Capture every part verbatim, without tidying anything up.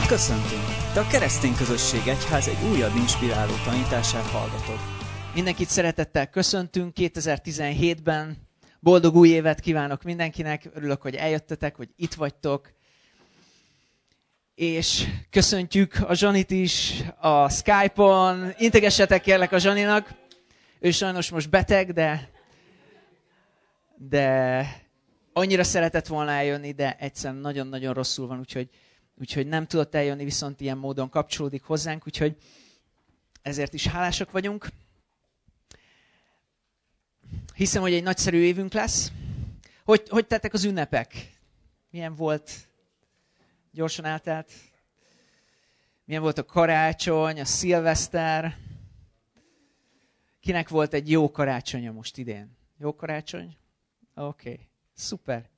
Köszöntünk! Te a Keresztény Közösség Egyház egy újabb inspiráló tanítását hallgatod. Mindenkit szeretettel köszöntünk kétezer-tizenhétben. Boldog új évet kívánok mindenkinek. Örülök, hogy eljöttetek, hogy itt vagytok. És köszöntjük a Zsanit is a Skype-on. Integessetek kérlek a Zsaninak. Ő sajnos most beteg, de, de annyira szeretett volna eljönni, de egyszerűen nagyon-nagyon rosszul van, úgyhogy Úgyhogy nem tudott eljönni, viszont ilyen módon kapcsolódik hozzánk, úgyhogy ezért is hálásak vagyunk. Hiszem, hogy egy nagyszerű évünk lesz. Hogy, hogy tettek az ünnepek? Milyen volt? Gyorsan eltelt. Milyen volt a karácsony, a szilveszter? Kinek volt egy jó karácsonya most idén? Jó karácsony? Oké, okay. Szuper.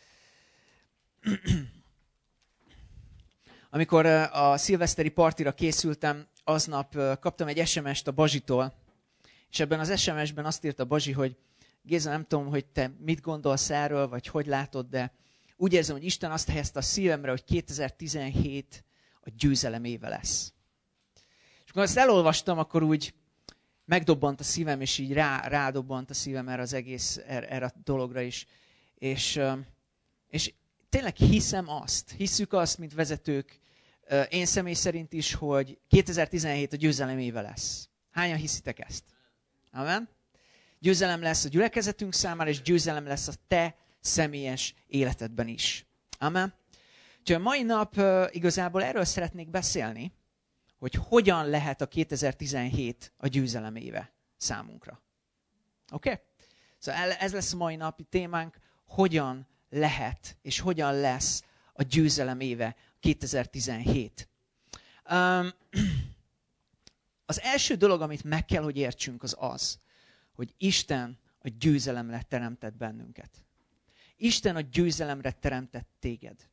Amikor a szilveszteri partira készültem, aznap kaptam egy es em est a Bazsitól, és ebben az es em esben azt írta Bazsi, hogy Géza, nem tudom, hogy te mit gondolsz erről, vagy hogy látod, de úgy érzem, hogy Isten azt helyezte a szívemre, hogy kétezer-tizenhét a győzelem éve lesz. És amikor azt elolvastam, akkor úgy megdobbant a szívem, és így rá, rádobbant a szívem erre az egész, erre, erre a dologra is. És, és tényleg hiszem azt, hiszük azt, mint vezetők, én személy szerint is, hogy kétezer-tizenhét a győzelem éve lesz. Hányan hiszitek ezt? Amen? Győzelem lesz a gyülekezetünk számára, és győzelem lesz a te személyes életedben is. Amen? Úgyhogy a mai nap igazából erről szeretnék beszélni, hogy hogyan lehet a kétezer-tizenhét a győzelem éve számunkra. Oké? Okay? Szóval ez lesz a mai napi témánk, hogyan lehet, és hogyan lesz a győzelem éve kétezer-tizenhét. Um, az első dolog, amit meg kell, hogy értsünk, az az, hogy Isten a győzelemre teremtett bennünket. Isten a győzelemre teremtett téged.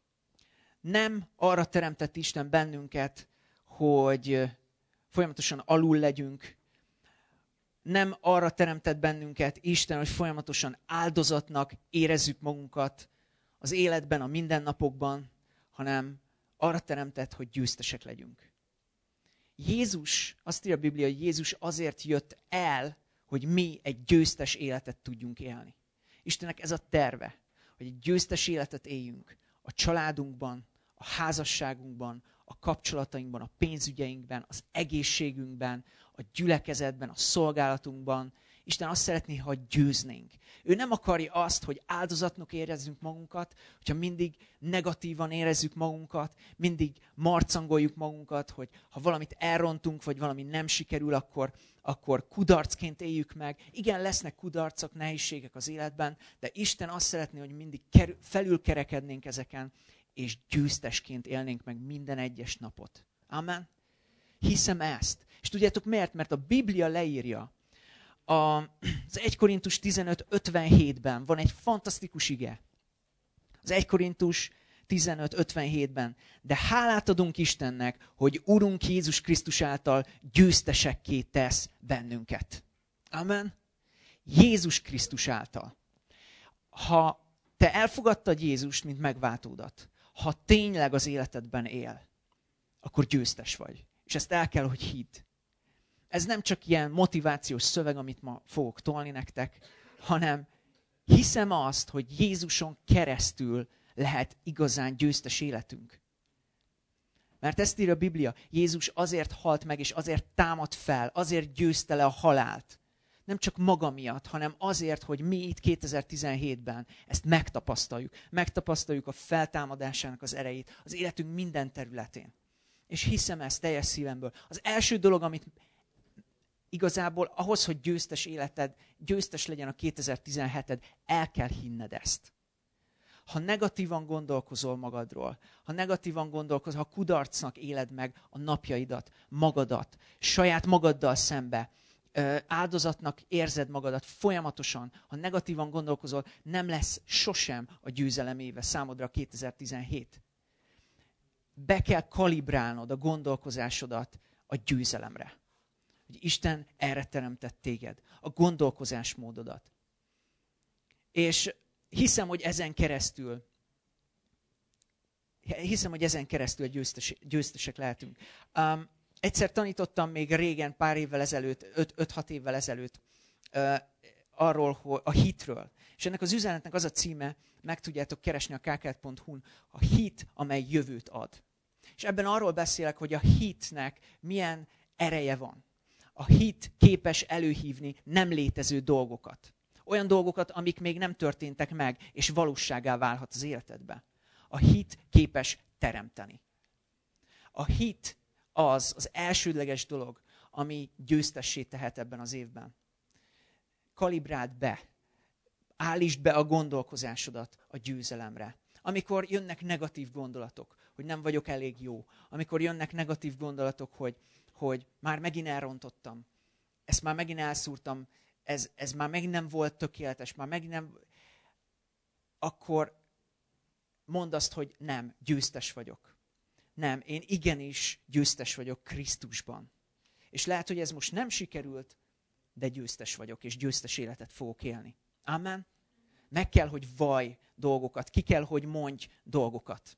Nem arra teremtett Isten bennünket, hogy folyamatosan alul legyünk. Nem arra teremtett bennünket Isten, hogy folyamatosan áldozatnak érezzük magunkat az életben, a mindennapokban, hanem arra teremtett, hogy győztesek legyünk. Jézus, azt írja a Biblia, hogy Jézus azért jött el, hogy mi egy győztes életet tudjunk élni. Istennek ez a terve, hogy egy győztes életet éljünk a családunkban, a házasságunkban, a kapcsolatainkban, a pénzügyeinkben, az egészségünkben, a gyülekezetben, a szolgálatunkban. Isten azt szeretné, ha győznénk. Ő nem akarja azt, hogy áldozatnak érezzünk magunkat, hogyha mindig negatívan érezzük magunkat, mindig marcangoljuk magunkat, hogy ha valamit elrontunk, vagy valami nem sikerül, akkor, akkor kudarcként éljük meg. Igen, lesznek kudarcok, nehézségek az életben, de Isten azt szeretné, hogy mindig kerül, felülkerekednénk ezeken, és győztesként élnénk meg minden egyes napot. Amen? Hiszem ezt. És tudjátok miért? Mert a Biblia leírja, az egy Korintus tizenöt ötvenhétben van egy fantasztikus ige. Az egy Korintus tizenöt ötvenhétben. De hálát adunk Istennek, hogy Urunk Jézus Krisztus által győztesekké tesz bennünket. Amen? Jézus Krisztus által. Ha te elfogadtad Jézust, mint megváltódat, ha tényleg az életedben él, akkor győztes vagy. És ezt el kell, hogy hidd. Ez nem csak ilyen motivációs szöveg, amit ma fogok tolni nektek, hanem hiszem azt, hogy Jézuson keresztül lehet igazán győztes életünk. Mert ezt írja a Biblia, Jézus azért halt meg, és azért támad fel, azért győzte le a halált. Nem csak maga miatt, hanem azért, hogy mi itt kétezer-tizenhétben ezt megtapasztaljuk. Megtapasztaljuk a feltámadásának az erejét az életünk minden területén. És hiszem ezt teljes szívemből. Az első dolog, amit igazából ahhoz, hogy győztes életed, győztes legyen a kétezer-tizenheted, el kell hinned ezt. Ha negatívan gondolkozol magadról, ha negatívan gondolkozol, ha kudarcnak éled meg a napjaidat, magadat, saját magaddal szembe, áldozatnak érzed magadat folyamatosan, ha negatívan gondolkozol, nem lesz sosem a győzelem éve számodra a kétezer-tizenhét. Be kell kalibrálnod a gondolkozásodat a győzelemre. Hogy Isten erre teremtett téged, a gondolkozásmódodat. És hiszem, hogy ezen keresztül hiszem, hogy ezen keresztül győztes, győztesek lehetünk. Um, egyszer tanítottam még régen, pár évvel ezelőtt, öt-hat évvel ezelőtt uh, arról, hogy a hitről. És ennek az üzenetnek az a címe, meg tudjátok keresni a k k pont hu-n, a hit, amely jövőt ad. És ebben arról beszélek, hogy a hitnek milyen ereje van. A hit képes előhívni nem létező dolgokat. Olyan dolgokat, amik még nem történtek meg, és valósággá válhat az életedbe. A hit képes teremteni. A hit az az elsődleges dolog, ami győztessé tehet ebben az évben. Kalibráld be, állítsd be a gondolkozásodat a győzelemre. Amikor jönnek negatív gondolatok, hogy nem vagyok elég jó, amikor jönnek negatív gondolatok, hogy, hogy már megint elrontottam, ezt már megint elszúrtam, ez, ez már megint nem volt tökéletes, már megint nem, akkor mondd azt, hogy nem, győztes vagyok. Nem, én igenis győztes vagyok Krisztusban. És lehet, hogy ez most nem sikerült, de győztes vagyok, és győztes életet fogok élni. Amen? Meg kell, hogy vaj dolgokat, ki kell, hogy mondj dolgokat.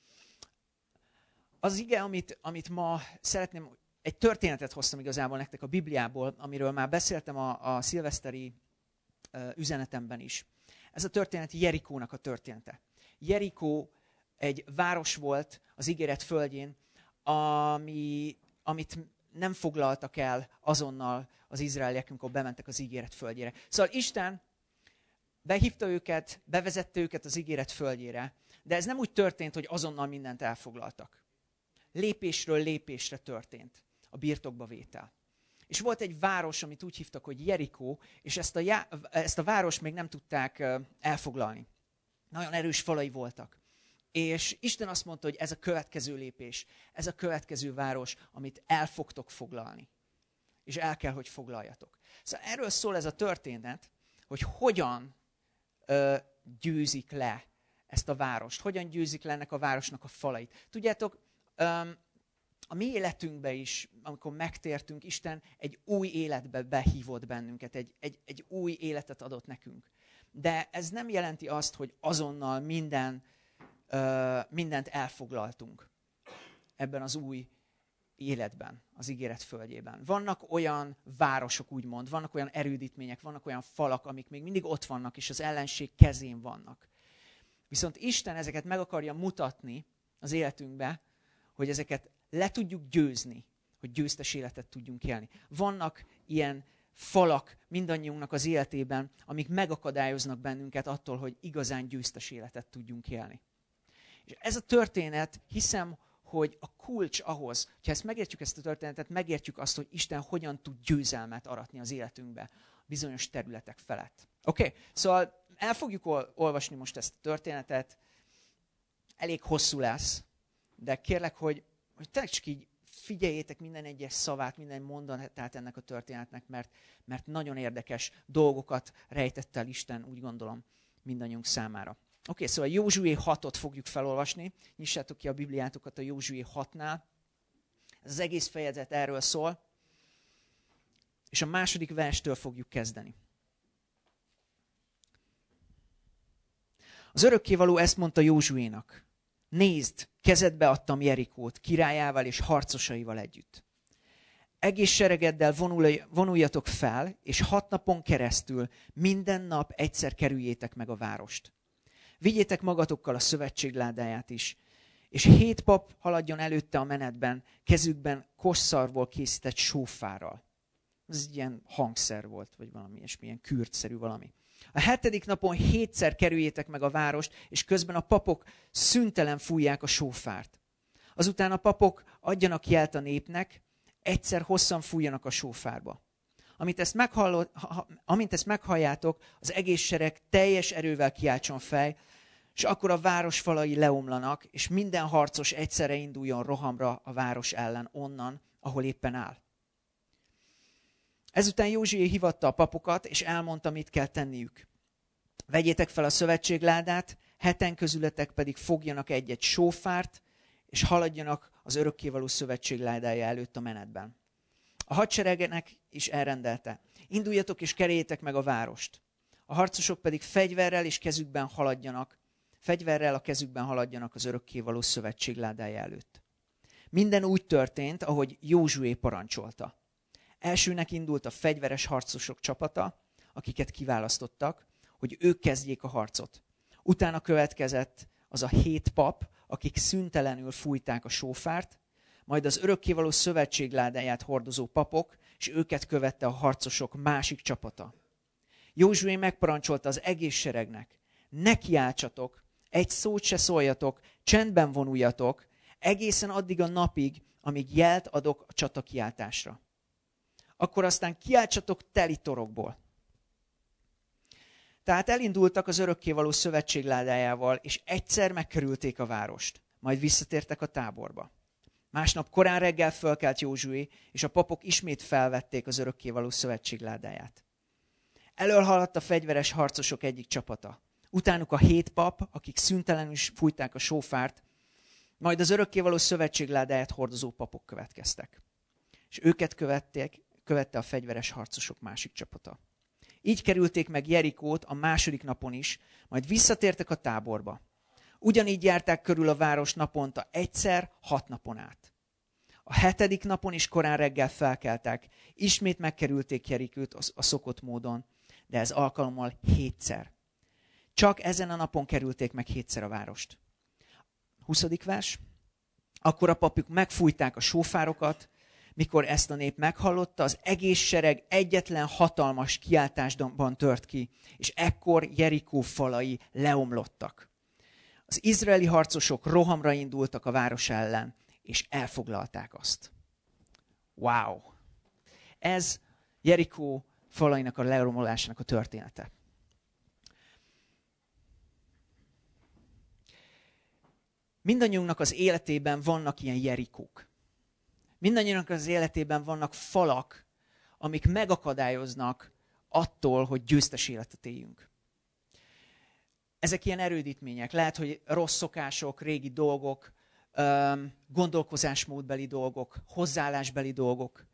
Az ige, amit, amit ma szeretném, egy történetet hoztam igazából nektek a Bibliából, amiről már beszéltem a, a szilveszteri uh, üzenetemben is. Ez a történet Jerikónak a története. Jerikó egy város volt az ígéret földjén, ami, amit nem foglaltak el azonnal az izraeliek, amikor bementek az ígéret földjére. Szóval Isten behívta őket, bevezette őket az ígéret földjére, de ez nem úgy történt, hogy azonnal mindent elfoglaltak. Lépésről lépésre történt a birtokba vétel. És volt egy város, amit úgy hívtak, hogy Jerikó, és ezt a, já- ezt a várost még nem tudták elfoglalni. Nagyon erős falai voltak. És Isten azt mondta, hogy ez a következő lépés, ez a következő város, amit el fogtok foglalni. És el kell, hogy foglaljatok. Szóval erről szól ez a történet, hogy hogyan ö, győzik le ezt a várost, hogyan győzik le ennek a városnak a falait. Tudjátok, ö, a mi életünkbe is, amikor megtértünk, Isten egy új életbe behívott bennünket, egy, egy, egy új életet adott nekünk. De ez nem jelenti azt, hogy azonnal minden, ö, mindent elfoglaltunk ebben az új életben, az ígéret földjében. Vannak olyan városok, úgymond, vannak olyan erődítmények, vannak olyan falak, amik még mindig ott vannak, és az ellenség kezén vannak. Viszont Isten ezeket meg akarja mutatni az életünkbe, hogy ezeket le tudjuk győzni, hogy győztes életet tudjunk élni. Vannak ilyen falak mindannyiunknak az életében, amik megakadályoznak bennünket attól, hogy igazán győztes életet tudjunk élni. És ez a történet, hiszem, hogy a kulcs ahhoz, ha ezt megértjük ezt a történetet, megértjük azt, hogy Isten hogyan tud győzelmet aratni az életünkbe bizonyos területek felett. Oké? Okay? Szóval el fogjuk ol- olvasni most ezt a történetet. Elég hosszú lesz, de kérlek, hogy, hogy tényleg csak így figyeljétek minden egyes szavát, minden mondatát ennek a történetnek, mert, mert nagyon érdekes dolgokat rejtett el Isten, úgy gondolom, mindannyiunk számára. Oké, okay, szóval Józsué hatot fogjuk felolvasni. Nyissátok ki a Bibliátokat a Józsué hatnál. Ez az egész fejezet erről szól. És a második verstől fogjuk kezdeni. Az örökkévaló ezt mondta Józsuénak. Nézd, kezedbe adtam Jerikót, királyával és harcosaival együtt. Egész seregeddel vonul, vonuljatok fel, és hat napon keresztül minden nap egyszer kerüljétek meg a várost. Vigyétek magatokkal a szövetség ládáját is, és hét pap haladjon előtte a menetben, kezükben kosszarból készített sófárral. Ez egy ilyen hangszer volt, vagy valami ilyesmilyen kürtszerű valami. A hetedik napon hétszer kerüljétek meg a várost, és közben a papok szüntelen fújják a sófárt. Azután a papok adjanak jelt a népnek, egyszer hosszan fújjanak a sófárba. Amint ezt, meghallott, ha, amint ezt meghalljátok, az egész sereg teljes erővel kiáltson fel, és akkor a város falai leomlanak, és minden harcos egyszerre induljon rohamra a város ellen onnan, ahol éppen áll. Ezután Józsué hívatta a papokat, és elmondta, mit kell tenniük. Vegyétek fel a szövetségládát, heten közületek pedig fogjanak egy-egy sófárt, és haladjanak az örökkévaló szövetség ládája előtt a menetben. A hadseregnek is elrendelte. Induljatok és keréljétek meg a várost. A harcosok pedig fegyverrel és kezükben haladjanak fegyverrel a kezükben haladjanak az örökkévaló szövetség ládája előtt. Minden úgy történt, ahogy Józsué parancsolta. Elsőnek indult a fegyveres harcosok csapata, akiket kiválasztottak, hogy ők kezdjék a harcot. Utána következett az a hét pap, akik szüntelenül fújták a sófárt, majd az örökkévaló szövetség ládáját hordozó papok, és őket követte a harcosok másik csapata. Józsué megparancsolta az egész seregnek, ne kiáltsatok, egy szót se szóljatok, csendben vonuljatok, egészen addig a napig, amíg jelt adok a csatakiáltásra. Akkor aztán kiáltsatok teli torokból. Tehát elindultak az örökkévaló szövetség ládájával, és egyszer megkörülték a várost, majd visszatértek a táborba. Másnap korán reggel fölkelt Józsué, és a papok ismét felvették az örökkévaló szövetség ládáját. Elől haladt a fegyveres harcosok egyik csapata. Utánuk a hét pap, akik szüntelenül fújták a sófárt, majd az örökkévaló szövetség ládáját hordozó papok következtek. És őket követték, követte a fegyveres harcosok másik csapata. Így kerülték meg Jerikót a második napon is, majd visszatértek a táborba. Ugyanígy járták körül a város naponta egyszer, hat napon át. A hetedik napon is korán reggel felkeltek, ismét megkerülték Jerikót a szokott módon, de ez alkalommal hétszer. Csak ezen a napon kerülték meg hétszer a várost. huszadik vers. Akkor a papok megfújták a sófárokat, mikor ezt a nép meghallotta, az egész sereg egyetlen hatalmas kiáltásban tört ki, és ekkor Jerikó falai leomlottak. Az izraeli harcosok rohamra indultak a város ellen, és elfoglalták azt. Wow! Ez Jerikó falainak a lerombolásának a története. Mindannyiunknak az életében vannak ilyen Jerikók. Mindannyiunknak az életében vannak falak, amik megakadályoznak attól, hogy győztes életet éljünk. Ezek ilyen erődítmények. Lehet, hogy rossz szokások, régi dolgok, gondolkozásmódbeli dolgok, hozzáállásbeli dolgok.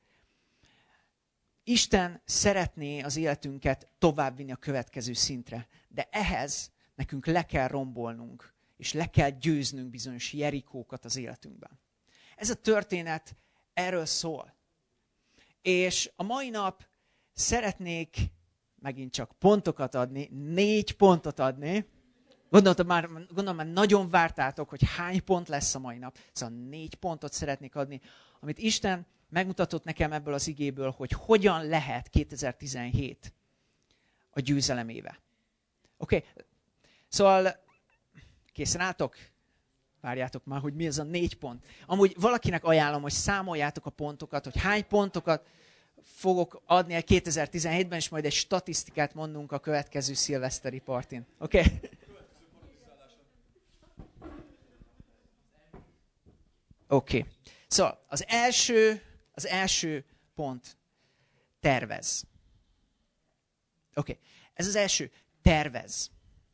Isten szeretné az életünket továbbvinni a következő szintre, de ehhez nekünk le kell rombolnunk, és le kell győznünk bizonyos Jerikókat az életünkben. Ez a történet erről szól. És a mai nap szeretnék megint csak pontokat adni, négy pontot adni. Gondoltam már, gondolom már nagyon vártátok, hogy hány pont lesz a mai nap. Szóval négy pontot szeretnék adni, amit Isten megmutatott nekem ebből az igéből, hogy hogyan lehet kétezer-tizenhét a győzelem éve. Oké, okay. Szóval készen álltok? Várjátok már, hogy mi az a négy pont. Amúgy valakinek ajánlom, hogy számoljátok a pontokat, hogy hány pontokat fogok adni el kétezer-tizenhétben, és majd egy statisztikát mondunk a következő szilveszteri partin. Oké? Okay? Oké. Okay. Szóval az első, az első pont tervez. Oké. Okay. Ez az első. Tervez.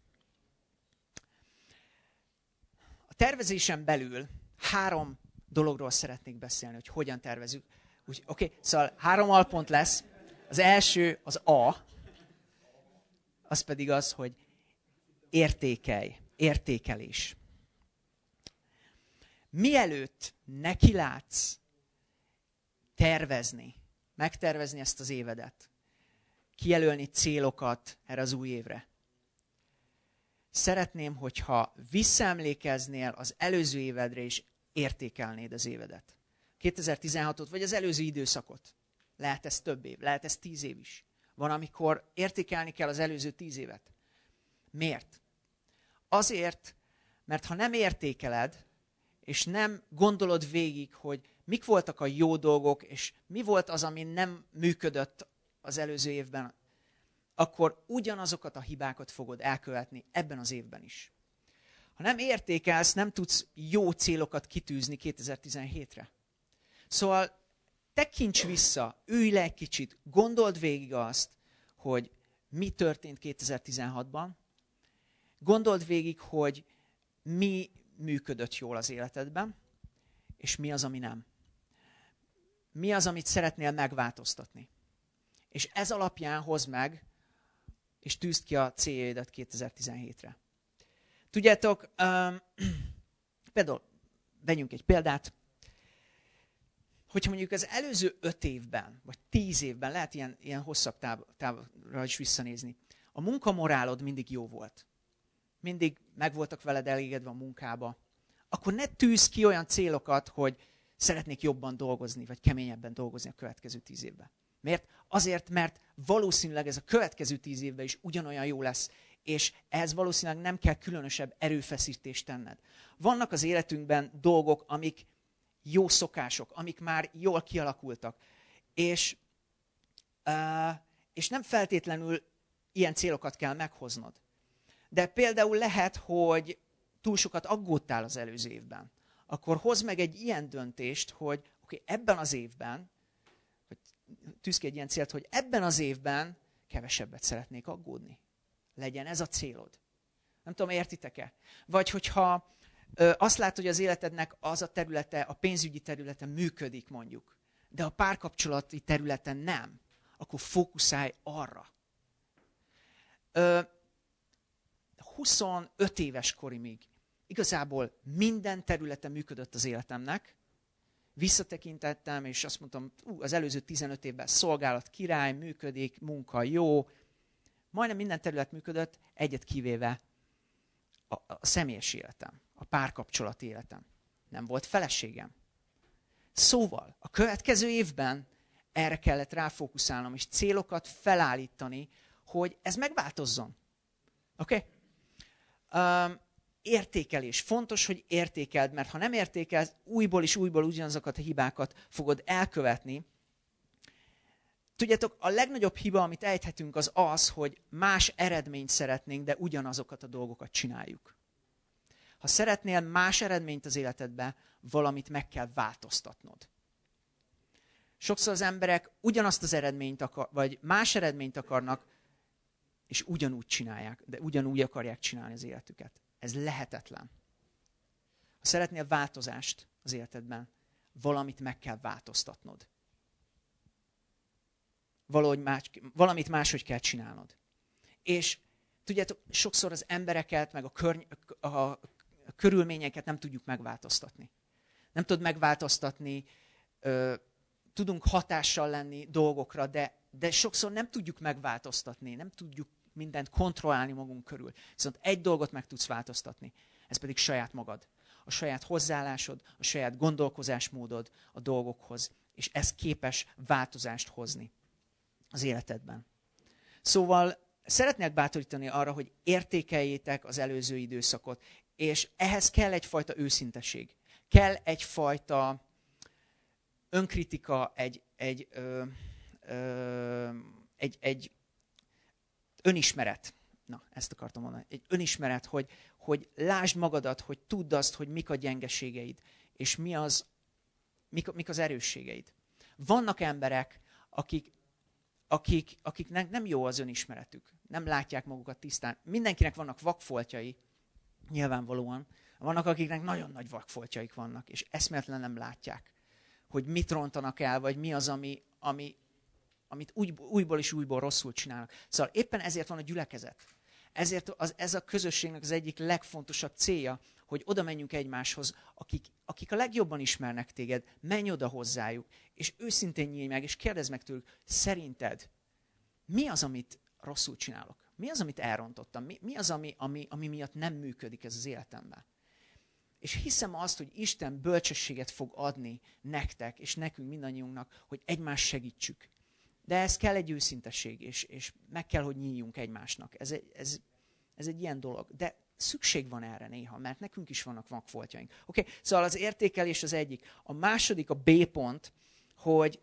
A tervezésen belül három dologról szeretnék beszélni, hogy hogyan tervezünk. Oké, okay. Szóval három alpont lesz. Az első az A, az pedig az, hogy értékelj, értékelés. Mielőtt nekilátsz tervezni, megtervezni ezt az évedet, kijelölni célokat erre az új évre, szeretném, hogyha visszaemlékeznél az előző évedre, és értékelnéd az évedet. kétezer-tizenhatot, vagy az előző időszakot. Lehet ez több év, lehet ez tíz év is. Van, amikor értékelni kell az előző tíz évet. Miért? Azért, mert ha nem értékeled, és nem gondolod végig, hogy mik voltak a jó dolgok, és mi volt az, ami nem működött az előző évben, akkor ugyanazokat a hibákat fogod elkövetni ebben az évben is. Ha nem értékelsz, nem tudsz jó célokat kitűzni kétezer-tizenhétre. Szóval tekints vissza, ülj le egy kicsit, gondold végig azt, hogy mi történt kétezer-tizenhatban, gondold végig, hogy mi működött jól az életedben, és mi az, ami nem. Mi az, amit szeretnél megváltoztatni. És ez alapján hozd meg, és tűzd ki a céljaidat kétezer-tizenhétre. Tudjátok, um, például vegyünk egy példát, hogyha mondjuk az előző öt évben, vagy tíz évben, lehet ilyen, ilyen hosszabb táv, távra is visszanézni, a munkamorálod mindig jó volt. Mindig meg voltak veled elégedve a munkába. Akkor ne tűzz ki olyan célokat, hogy szeretnék jobban dolgozni, vagy keményebben dolgozni a következő tíz évben. Miért? Azért, mert valószínűleg ez a következő tíz évben is ugyanolyan jó lesz, és ehhez valószínűleg nem kell különösebb erőfeszítést tenned. Vannak az életünkben dolgok, amik jó szokások, amik már jól kialakultak, és, uh, és nem feltétlenül ilyen célokat kell meghoznod. De például lehet, hogy túl sokat aggódtál az előző évben. Akkor hozd meg egy ilyen döntést, hogy oké, okay, ebben az évben, vagy tűzz ki egy ilyen célt, hogy ebben az évben kevesebbet szeretnék aggódni. Legyen ez a célod. Nem tudom, értitek-e? Vagy hogyha ö, azt látod, hogy az életednek az a területe, a pénzügyi területe működik mondjuk, de a párkapcsolati területen nem, akkor fókuszálj arra. Ö, huszonöt éves korimig igazából minden területen működött az életemnek. Visszatekintettem, és azt mondtam, ú, az előző tizenöt évben szolgálat király, működik, munka jó. Majdnem minden terület működött, egyet kivéve a, a személyes életem, a párkapcsolati életem. Nem volt feleségem. Szóval a következő évben erre kellett ráfókuszálnom, és célokat felállítani, hogy ez megváltozzon. Oké? Okay? Um, értékelés. Fontos, hogy értékeld, mert ha nem értékelsz, újból és újból ugyanazokat a hibákat fogod elkövetni. Tudjátok, a legnagyobb hiba, amit ejthetünk, az az, hogy más eredményt szeretnénk, de ugyanazokat a dolgokat csináljuk. Ha szeretnél más eredményt az életedbe, valamit meg kell változtatnod. Sokszor az emberek ugyanazt az eredményt akar, vagy más eredményt akarnak, és ugyanúgy csinálják, de ugyanúgy akarják csinálni az életüket. Ez lehetetlen. Ha szeretnél változást az életedben, valamit meg kell változtatnod. Valahogy más, valamit máshogy kell csinálnod. És tudjátok, sokszor az embereket, meg a, körny- a, a körülményeket nem tudjuk megváltoztatni. Nem tudod megváltoztatni, ö, tudunk hatással lenni dolgokra, de, de sokszor nem tudjuk megváltoztatni, nem tudjuk mindent kontrollálni magunk körül. Viszont egy dolgot meg tudsz változtatni, ez pedig saját magad. A saját hozzáállásod, a saját gondolkozásmódod a dolgokhoz, és ez képes változást hozni az életedben. Szóval szeretnék bátorítani arra, hogy értékeljétek az előző időszakot, és ehhez kell egyfajta őszinteség. Kell egyfajta önkritika, egy, egy, ö, ö, egy, egy önismeret. Na, ezt akartam mondani. Egy önismeret, hogy, hogy lásd magadat, hogy tudd azt, hogy mik a gyengeségeid, és mi az, mik, mik az erősségeid. Vannak emberek, akik, akik, akiknek nem jó az önismeretük. Nem látják magukat tisztán. Mindenkinek vannak vakfoltjai, nyilvánvalóan. Vannak, akiknek nagyon nagy vakfoltjaik vannak, és eszméletlen nem látják, hogy mit rontanak el, vagy mi az, ami, ami, amit úgy, újból és újból rosszul csinálnak. Szóval éppen ezért van a gyülekezet. Ezért az, ez a közösségnek az egyik legfontosabb célja, hogy oda menjünk egymáshoz, akik, akik a legjobban ismernek téged, menj oda hozzájuk, és őszintén nyílj meg, és kérdezd meg tőlük, szerinted mi az, amit rosszul csinálok? Mi az, amit elrontottam? Mi, mi az, ami, ami, ami miatt nem működik ez az életemben? És hiszem azt, hogy Isten bölcsességet fog adni nektek, és nekünk mindannyiunknak, hogy egymást segítsük. De ez kell egy őszintesség, és, és meg kell, hogy nyíljunk egymásnak. Ez, ez, ez egy ilyen dolog. De szükség van erre néha, mert nekünk is vannak vakfoltjaink. Oké, okay? Szóval az értékelés az egyik. A második, a B pont, hogy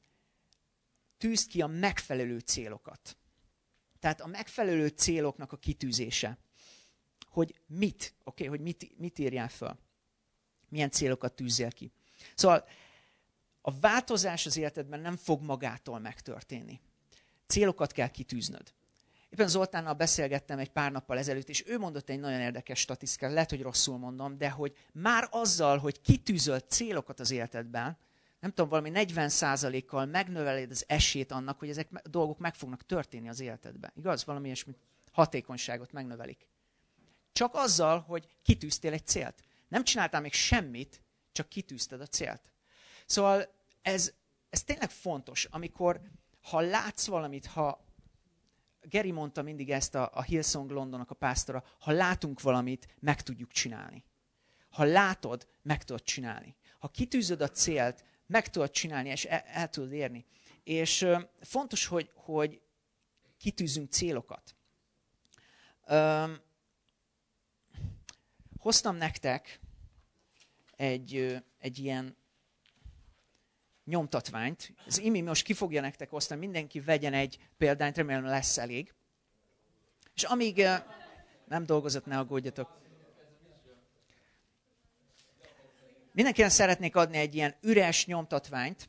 tűzd ki a megfelelő célokat. Tehát a megfelelő céloknak a kitűzése. Hogy mit, oké, okay, hogy mit, mit írjál fel. Milyen célokat tűzzél ki. Szóval a változás az életedben nem fog magától megtörténni. Célokat kell kitűznöd. Éppen Zoltánnal beszélgettem egy pár nappal ezelőtt, és ő mondott egy nagyon érdekes statisztikát, lehet, hogy rosszul mondom, de hogy már azzal, hogy kitűzöl célokat az életedben, nem tudom, valami negyven százalékkal megnöveled az esélyt annak, hogy ezek a dolgok meg fognak történni az életedben. Igaz? Valami ilyesmi hatékonyságot megnövelik. Csak azzal, hogy kitűztél egy célt. Nem csináltál még semmit, csak kitűzted a célt. Szóval ez, ez tényleg fontos, amikor, ha látsz valamit, ha Geri mondta mindig ezt a, a Hillsong Londonnak a pásztora, ha látunk valamit, meg tudjuk csinálni. Ha látod, meg tudod csinálni. Ha kitűzöd a célt, meg tudod csinálni, és el, el tudod érni. És ö, fontos, hogy, hogy kitűzünk célokat. Ö, hoztam nektek egy, ö, egy ilyen nyomtatványt. Az Imi most ki fogja nektek osztani, mindenki vegyen egy példányt, remélem lesz elég. És amíg ö, nem dolgozott, ne aggódjatok. Mindenkinek szeretnék adni egy ilyen üres nyomtatványt,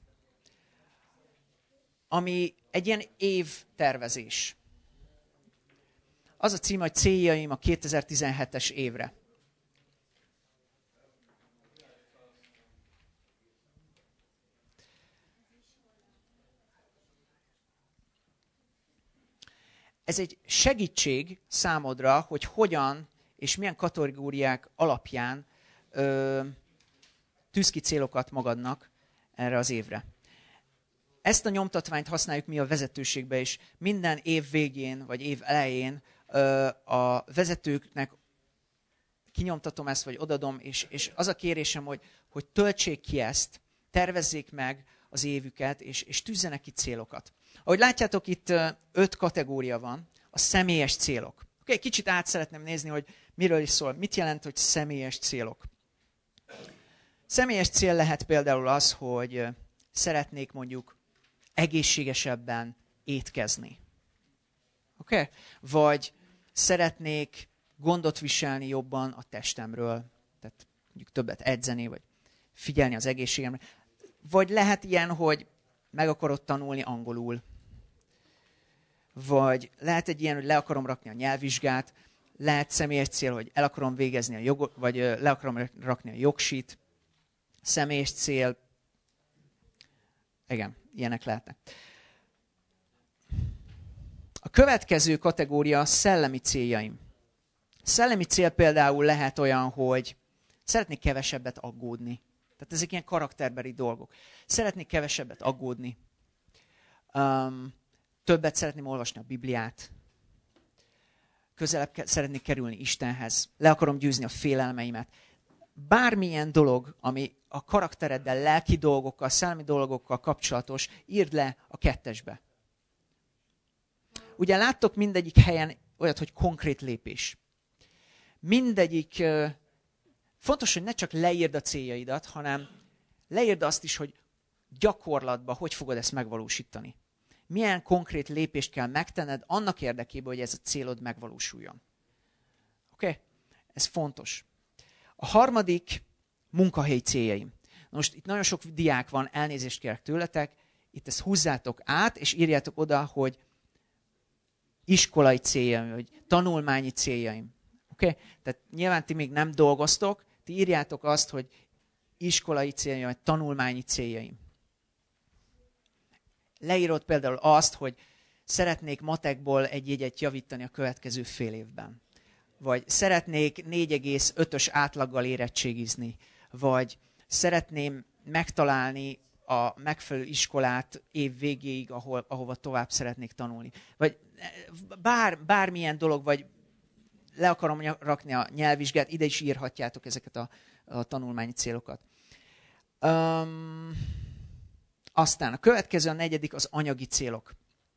ami egy ilyen évtervezés. Az a cím, hogy céljaim a kétezer-tizenhetes évre. Ez egy segítség számodra, hogy hogyan és milyen kategóriák alapján ö, tűz ki célokat magadnak erre az évre. Ezt a nyomtatványt használjuk mi a vezetőségbe is. Minden év végén, vagy év elején ö, a vezetőknek kinyomtatom ezt, vagy odadom, és, és az a kérésem, hogy, hogy töltsék ki ezt, tervezzék meg az évüket, és, és tűzzenek ki célokat. Ahogy látjátok, itt öt kategória van, a személyes célok. Okay, kicsit át szeretném nézni, hogy miről is szól. Mit jelent, hogy személyes célok? Személyes cél lehet például az, hogy szeretnék mondjuk egészségesebben étkezni. Okay? Vagy szeretnék gondot viselni jobban a testemről, tehát mondjuk többet edzeni, vagy figyelni az egészségemre. Vagy lehet ilyen, hogy meg akarod tanulni angolul. Vagy lehet egy ilyen, hogy le akarom rakni a nyelvvizsgát. Lehet személyes cél, hogy el akarom végezni a jogot, vagy le akarom rakni a jogsit. Személyes cél. Igen, ilyenek lehetnek. A következő kategória a szellemi céljaim. Szellemi cél például lehet olyan, hogy szeretnék kevesebbet aggódni. Tehát ezek ilyen karakterbeli dolgok. Szeretnék kevesebbet aggódni. Um, többet szeretném olvasni a Bibliát. Közelebb ke- szeretnék kerülni Istenhez. Le akarom győzni a félelmeimet. Bármilyen dolog, ami a karaktereddel, lelki dolgokkal, szellemi dolgokkal kapcsolatos, írd le a kettesbe. Ugye láttok mindegyik helyen olyat, hogy konkrét lépés. Mindegyik... Fontos, hogy ne csak leírd a céljaidat, hanem leírd azt is, hogy gyakorlatban hogy fogod ezt megvalósítani. Milyen konkrét lépést kell megtenned annak érdekében, hogy ez a célod megvalósuljon. Oké? Okay? Ez fontos. A harmadik munkahelyi céljaim. Most itt nagyon sok diák van, elnézést kérek tőletek, itt ezt húzzátok át, és írjátok oda, hogy iskolai céljaim, vagy tanulmányi céljaim. Oké? Okay? Tehát nyilván ti még nem dolgoztok, ti írjátok azt, hogy iskolai céljaim, vagy tanulmányi céljaim. Leírod például azt, hogy szeretnék matekból egy jegyet javítani a következő fél évben. Vagy szeretnék négy egész ötös átlaggal érettségizni. Vagy szeretném megtalálni a megfelelő iskolát év végéig, ahol, ahova tovább szeretnék tanulni. Vagy bár, bármilyen dolog, vagy le akarom rakni a nyelvvizsgát, ide is írhatjátok ezeket a, a tanulmányi célokat. Um, aztán a következő, a negyedik, az anyagi célok.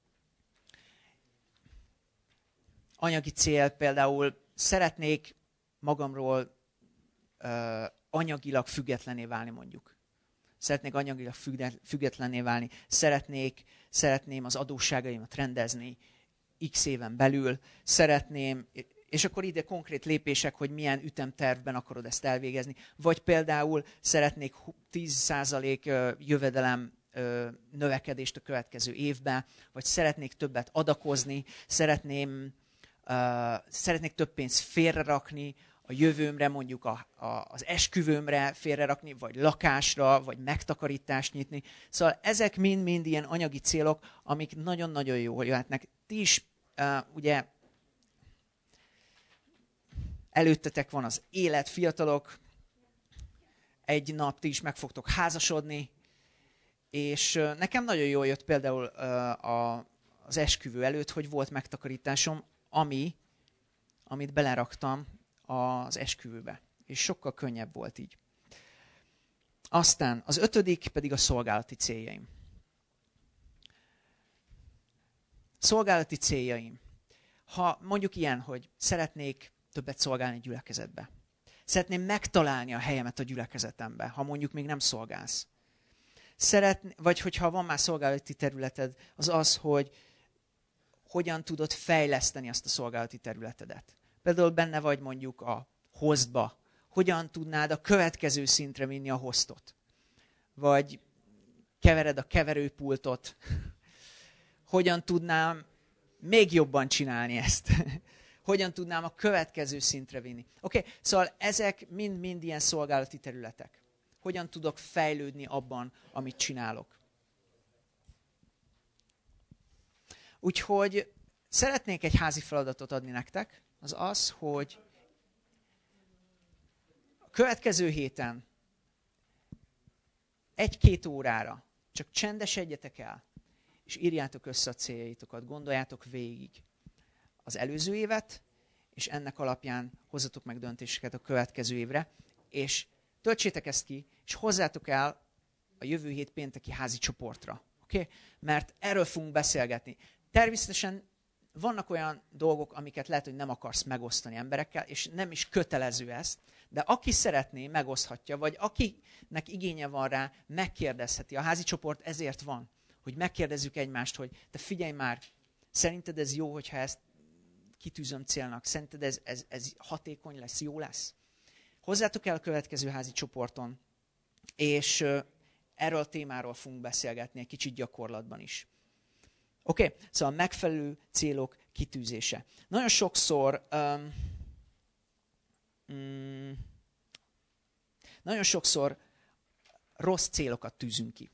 Anyagi cél például szeretnék magamról uh, anyagilag függetlenné válni mondjuk. Szeretnék anyagilag függetlenné válni. Szeretnék, szeretném az adósságaimat rendezni x éven belül. Szeretném... És akkor ide konkrét lépések, hogy milyen ütemtervben akarod ezt elvégezni. Vagy például szeretnék tíz százalék jövedelem növekedést a következő évben, vagy szeretnék többet adakozni, szeretném, uh, szeretnék több pénzt félrerakni a jövőmre, mondjuk a, a, az esküvőmre félrerakni, vagy lakásra, vagy megtakarítást nyitni. Szóval ezek mind-mind ilyen anyagi célok, amik nagyon-nagyon jó, hogy jöhetnek. Ti is uh, ugye előttetek van az élet, fiatalok, egy nap ti is meg fogtok házasodni, és nekem nagyon jól jött például a, az esküvő előtt, hogy volt megtakarításom, ami, amit beleraktam az esküvőbe. És sokkal könnyebb volt így. Aztán az ötödik pedig a szolgálati céljaim. Szolgálati céljaim. Ha mondjuk ilyen, hogy szeretnék többet szolgálni gyülekezetbe. Szeretném megtalálni a helyemet a gyülekezetembe, ha mondjuk még nem szolgálsz. Szeretn- vagy hogyha van már szolgálati területed, az az, hogy hogyan tudod fejleszteni azt a szolgálati területedet. Például benne vagy mondjuk a hostba. Hogyan tudnád a következő szintre vinni a hostot? Vagy kevered a keverőpultot. Hogyan tudnám még jobban csinálni ezt? Hogyan tudnám a következő szintre vinni? Oké, okay, szóval ezek mind-mind ilyen szolgálati területek. Hogyan tudok fejlődni abban, amit csinálok? Úgyhogy szeretnék egy házi feladatot adni nektek, az az, hogy a következő héten egy-két órára csak csendesedjetek el, és írjátok össze a céljaitokat, gondoljátok végig az előző évet, és ennek alapján hozzatok meg döntéseket a következő évre, és töltsétek ezt ki, és hozzátok el a jövő hét pénteki házi csoportra. Okay? Mert erről fogunk beszélgetni. Természetesen vannak olyan dolgok, amiket lehet, hogy nem akarsz megosztani emberekkel, és nem is kötelező ezt, de aki szeretné, megoszthatja, vagy akinek igénye van rá, megkérdezheti. A házi csoport ezért van, hogy megkérdezzük egymást, hogy te figyelj már, szerinted ez jó, hogyha ezt kitűzöm célnak? Szerinted ez, ez, ez hatékony lesz, jó lesz? Hozzátok el a következő házi csoporton, és erről a témáról fogunk beszélgetni egy kicsit gyakorlatban is. Oké, okay? Szóval megfelelő célok kitűzése. Nagyon sokszor, um, mm, nagyon sokszor rossz célokat tűzünk ki.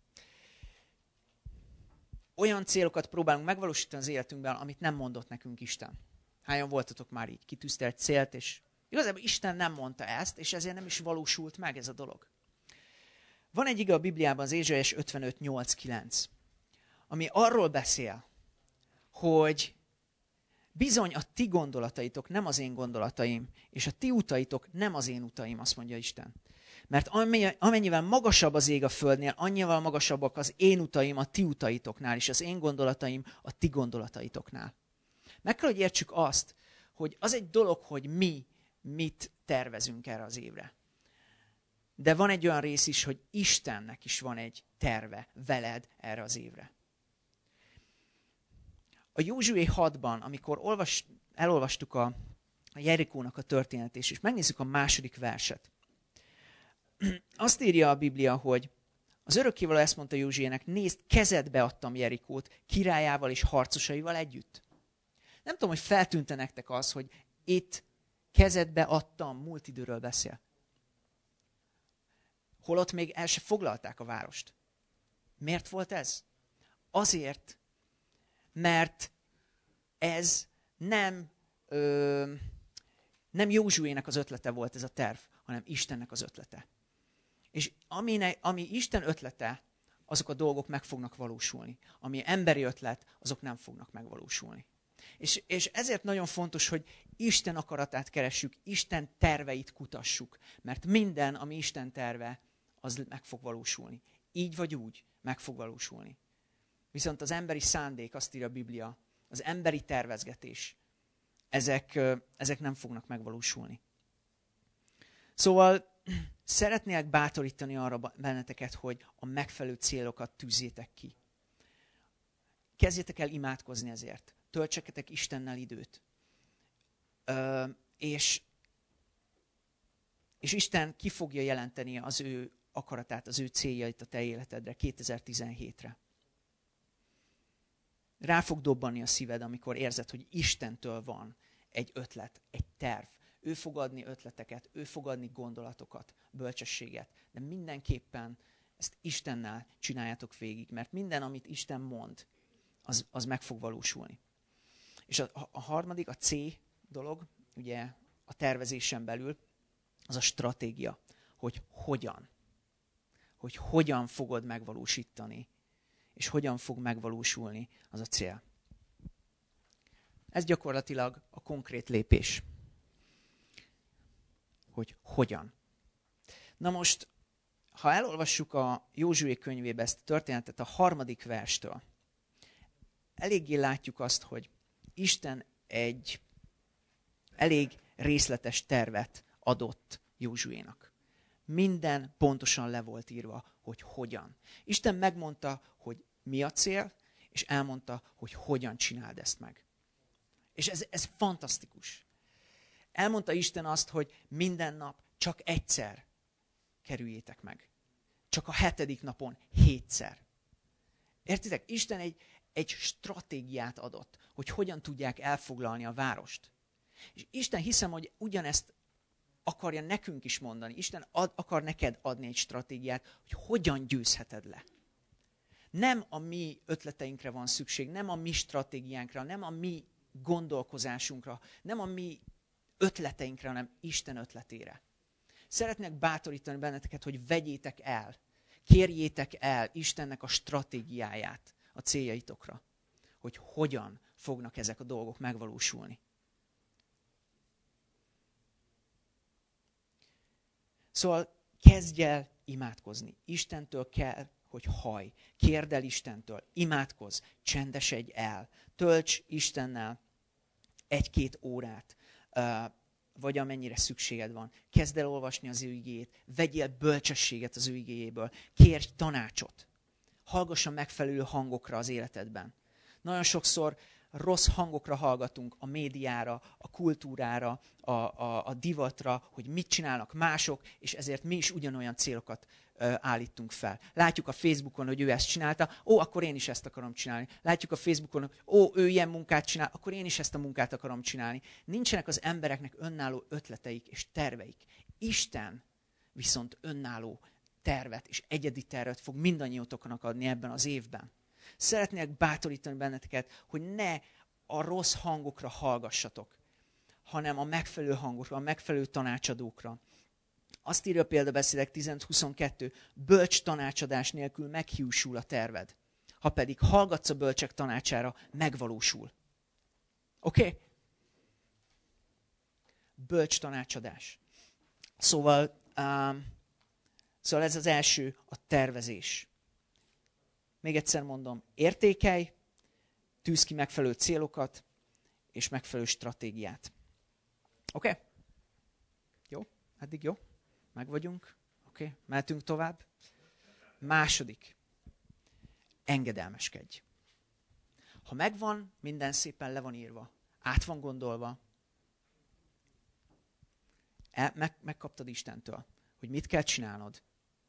Olyan célokat próbálunk megvalósítani az életünkben, amit nem mondott nekünk Isten. Hányan voltatok már így? Kitűzte egy célt, és igazából Isten nem mondta ezt, és ezért nem is valósult meg ez a dolog. Van egy ige a Bibliában, az Ézsaiás ötvenöt nyolc kilenc, ami arról beszél, hogy bizony a ti gondolataitok nem az én gondolataim, és a ti utaitok nem az én utaim, azt mondja Isten. Mert amennyivel magasabb az ég a földnél, annyival magasabbak az én utaim a ti utaitoknál, és az én gondolataim a ti gondolataitoknál. Meg kell, hogy értsük azt, hogy az egy dolog, hogy mi mit tervezünk erre az évre. De van egy olyan rész is, hogy Istennek is van egy terve veled erre az évre. A Józsué hatban, amikor olvas, elolvastuk a, a Jerikónak a történetét, és megnézzük a második verset. Azt írja a Biblia, hogy az örökkévaló ezt mondta Józsuének, nézd, kezedbe adtam Jerikót királyával és harcosaival együtt. Nem tudom, hogy feltűnte nektek az, hogy itt kezedbe adtam, múlt időről beszél. Holott még el se foglalták a várost. Miért volt ez? Azért, mert ez nem, ö, nem Józsuének az ötlete volt ez a terv, hanem Istennek az ötlete. És ami, ami Isten ötlete, azok a dolgok meg fognak valósulni. Ami emberi ötlet, azok nem fognak megvalósulni. És, és ezért nagyon fontos, hogy Isten akaratát keressük, Isten terveit kutassuk. Mert minden, ami Isten terve, az meg fog valósulni. Így vagy úgy meg fog valósulni. Viszont az emberi szándék, azt írja a Biblia, az emberi tervezgetés, ezek, ezek nem fognak megvalósulni. Szóval szeretnélek bátorítani arra benneteket, hogy a megfelelő célokat tűzzétek ki. Kezdjétek el imádkozni ezért. Töltsetek Istennel időt. Ö, és, és Isten ki fogja jelenteni az ő akaratát, az ő céljait a te életedre kétezer-tizenhétre. Rá fog dobbanni a szíved, amikor érzed, hogy Istentől van egy ötlet, egy terv. Ő fog adni ötleteket, ő fog adni gondolatokat, bölcsességet. De mindenképpen ezt Istennel csináljátok végig, mert minden, amit Isten mond, az, az meg fog valósulni. És a, a harmadik, a C dolog, ugye a tervezésen belül, az a stratégia, hogy hogyan. Hogy hogyan fogod megvalósítani, és hogyan fog megvalósulni az a cél. Ez gyakorlatilag a konkrét lépés. Hogy hogyan. Na most, ha elolvassuk a Józsué könyvébe ezt a történetet a harmadik verstől, eléggé látjuk azt, hogy Isten egy elég részletes tervet adott Józsuénak. Minden pontosan le volt írva, hogy hogyan. Isten megmondta, hogy mi a cél, és elmondta, hogy hogyan csináld ezt meg. És ez, ez fantasztikus. Elmondta Isten azt, hogy minden nap csak egyszer kerüljétek meg. Csak a hetedik napon hétszer. Értitek? Isten egy, egy stratégiát adott, hogy hogyan tudják elfoglalni a várost. És Isten hiszem, hogy ugyanezt akarja nekünk is mondani. Isten ad, akar neked adni egy stratégiát, hogy hogyan győzheted le. Nem a mi ötleteinkre van szükség, nem a mi stratégiánkra, nem a mi gondolkozásunkra, nem a mi ötleteinkre, hanem Isten ötletére. Szeretnék bátorítani benneteket, hogy vegyétek el, kérjétek el Istennek a stratégiáját a céljaitokra, hogy hogyan fognak ezek a dolgok megvalósulni. Szóval kezdj el imádkozni. Istentől kell, hogy hallj. Kérd el Istentől, imádkozz, csendesedj el. Tölts Istennel egy-két órát, vagy amennyire szükséged van. Kezd el olvasni az ő igéjét, vegyél bölcsességet az ő igéjéből, kérj tanácsot. Hallgass a megfelelő hangokra az életedben. Nagyon sokszor rossz hangokra hallgatunk, a médiára, a kultúrára, a, a, a divatra, hogy mit csinálnak mások, és ezért mi is ugyanolyan célokat ö, állítunk fel. Látjuk a Facebookon, hogy ő ezt csinálta, ó, akkor én is ezt akarom csinálni. Látjuk a Facebookon, hogy ó, ő ilyen munkát csinál, akkor én is ezt a munkát akarom csinálni. Nincsenek az embereknek önálló ötleteik és terveik. Isten viszont önálló tervet és egyedi tervet fog mindannyiótoknak adni ebben az évben. Szeretnék bátorítani benneteket, hogy ne a rossz hangokra hallgassatok, hanem a megfelelő hangokra, a megfelelő tanácsadókra. Azt írja példabeszédek tízöt huszonkettő, bölcs tanácsadás nélkül meghiúsul a terved. Ha pedig hallgatsz a bölcsek tanácsára, megvalósul. Oké? Okay? Bölcs tanácsadás. Szóval, um, szóval ez az első, a tervezés. Még egyszer mondom, értékelj, tűzz ki megfelelő célokat, és megfelelő stratégiát. Oké? Okay? Jó? Eddig jó? Meg vagyunk? Oké? Okay? Mehetünk tovább? Második. Engedelmeskedj. Ha megvan, minden szépen le van írva, át van gondolva, el, meg, megkaptad Istentől, hogy mit kell csinálnod,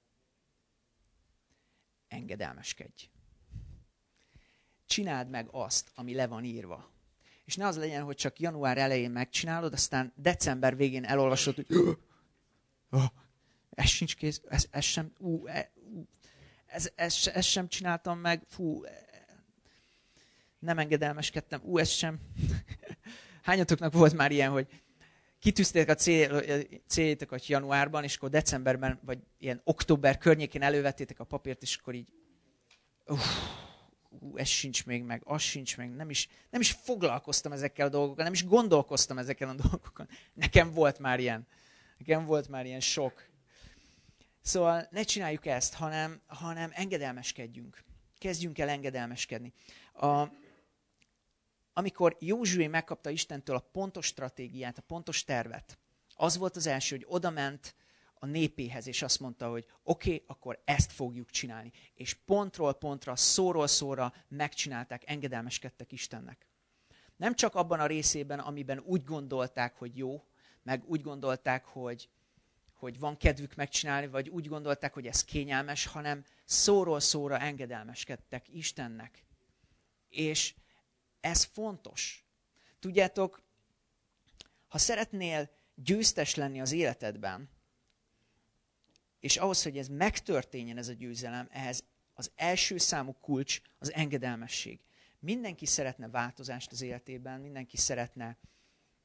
engedelmeskedj. Csináld meg azt, ami le van írva. És ne az legyen, hogy csak január elején megcsinálod, aztán december végén elolvasod, hogy oh, ez sincs kész, ez, ez sem, ú, e, ú, ez, ez, ez sem csináltam meg, fú, nem engedelmeskedtem, ú, ez sem. Hányatoknak volt már ilyen, hogy kitűzték a cél, céljétokat januárban, és akkor decemberben, vagy ilyen október környékén elővettétek a papírt, és akkor így, uff, ú, ez sincs még meg, az sincs meg, nem is, nem is foglalkoztam ezekkel a dolgokkal, nem is gondolkoztam ezekkel a dolgokon. Nekem volt már ilyen, nekem volt már ilyen sok. Szóval ne csináljuk ezt, hanem, hanem engedelmeskedjünk. Kezdjünk el engedelmeskedni. A, amikor Józsué megkapta Istentől a pontos stratégiát, a pontos tervet, az volt az első, hogy odament a népéhez, és azt mondta, hogy oké, okay, akkor ezt fogjuk csinálni. És pontról pontra, szóról szóra megcsinálták, engedelmeskedtek Istennek. Nem csak abban a részében, amiben úgy gondolták, hogy jó, meg úgy gondolták, hogy, hogy van kedvük megcsinálni, vagy úgy gondolták, hogy ez kényelmes, hanem szóról szóra engedelmeskedtek Istennek. És ez fontos. Tudjátok, ha szeretnél győztes lenni az életedben, és ahhoz, hogy ez megtörténjen, ez a győzelem, ehhez az első számú kulcs az engedelmesség. Mindenki szeretne változást az életében, mindenki szeretne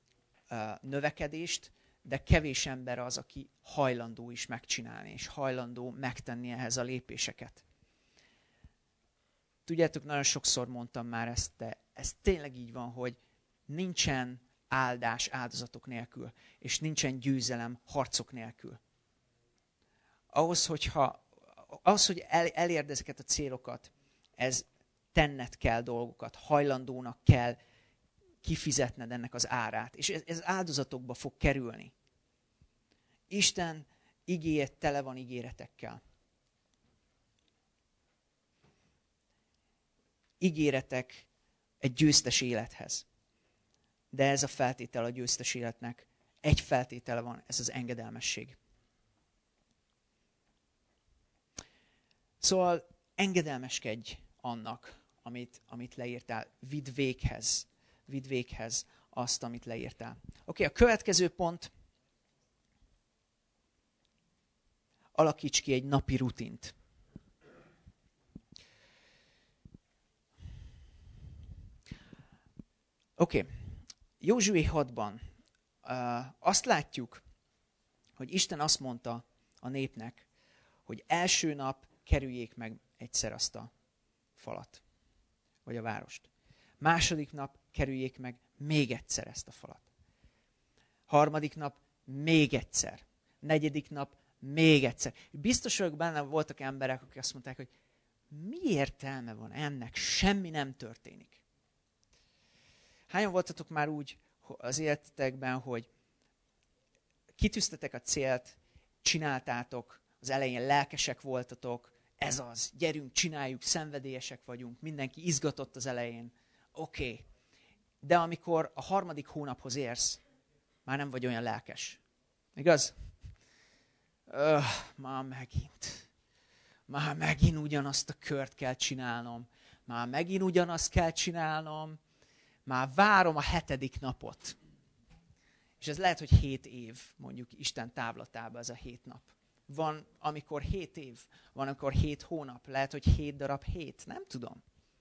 növekedést, de kevés ember az, aki hajlandó is megcsinálni, és hajlandó megtenni ehhez a lépéseket. Tudjátok, nagyon sokszor mondtam már ezt, de ez tényleg így van, hogy nincsen áldás áldozatok nélkül, és nincsen győzelem harcok nélkül. Ahhoz, hogyha, ahhoz hogy el, elérd ezeket a célokat, ez tenned kell dolgokat, hajlandónak kell kifizetned ennek az árát, és ez, ez áldozatokba fog kerülni. Isten igéje tele van ígéretekkel. Ígéretek egy győztes élethez. De ez a feltétel a győztes életnek. Egy feltétele van, ez az engedelmesség. Szóval engedelmeskedj annak, amit, amit leírtál. Vidd véghez. Vidd véghez azt, amit leírtál. Oké, okay, a következő pont. Alakíts ki egy napi rutint. Oké, okay. Józsué hatban uh, azt látjuk, hogy Isten azt mondta a népnek, hogy első nap kerüljék meg egyszer azt a falat, vagy a várost. Második nap kerüljék meg még egyszer ezt a falat. Harmadik nap még egyszer. Negyedik nap még egyszer. Biztos vagyok benne, voltak emberek, akik azt mondták, hogy mi értelme van ennek, semmi nem történik. Hányan voltatok már úgy az életetekben, hogy kitűztetek a célt, csináltátok, az elején lelkesek voltatok, ez az, gyerünk, csináljuk, szenvedélyesek vagyunk, mindenki izgatott az elején, oké. Okay. De amikor a harmadik hónaphoz érsz, már nem vagy olyan lelkes. Igaz? Öh, már megint. Már megint ugyanazt a kört kell csinálnom. Már megint ugyanazt kell csinálnom. Már várom a hetedik napot. És ez lehet, hogy hét év, mondjuk Isten távlatában ez a hét nap. Van, amikor hét év, van, amikor hét hónap, lehet, hogy hét darab hét, nem tudom.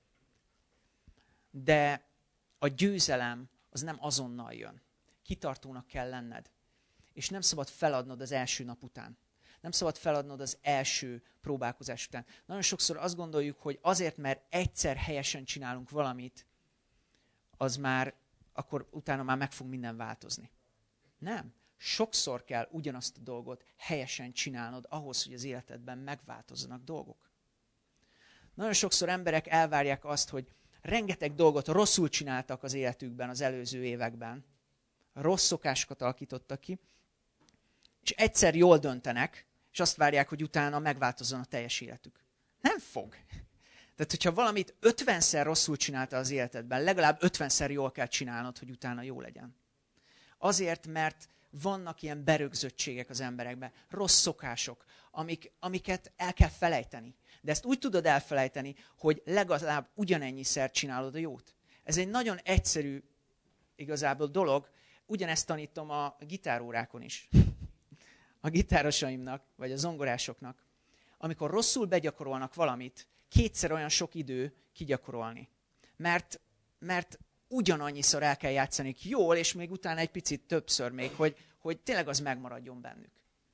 De a győzelem az nem azonnal jön. Kitartónak kell lenned. És nem szabad feladnod az első nap után. Nem szabad feladnod az első próbálkozás után. Nagyon sokszor azt gondoljuk, hogy azért, mert egyszer helyesen csinálunk valamit, az már, akkor utána már meg fog minden változni. Nem. Sokszor kell ugyanazt a dolgot helyesen csinálnod ahhoz, hogy az életedben megváltozzanak dolgok. Nagyon sokszor emberek elvárják azt, hogy rengeteg dolgot rosszul csináltak az életükben az előző években. Rossz szokásokat alakítottak ki, és egyszer jól döntenek, és azt várják, hogy utána megváltozzon a teljes életük. Nem fog. Tehát, hogyha valamit ötvenszer rosszul csináltál az életedben, legalább ötvenszer jól kell csinálnod, hogy utána jó legyen. Azért, mert vannak ilyen berögzöttségek az emberekben, rossz szokások, amik, amiket el kell felejteni. De ezt úgy tudod elfelejteni, hogy legalább ugyanennyiszer csinálod a jót. Ez egy nagyon egyszerű igazából dolog, ugyanezt tanítom a gitárórákon is. A gitárosaimnak, vagy a zongorásoknak. Amikor rosszul begyakorolnak valamit, kétszer olyan sok idő kigyakorolni. Mert, mert ugyanannyiszor el kell játszani jól, és még utána egy picit többször még, hogy, hogy tényleg az megmaradjon bennük.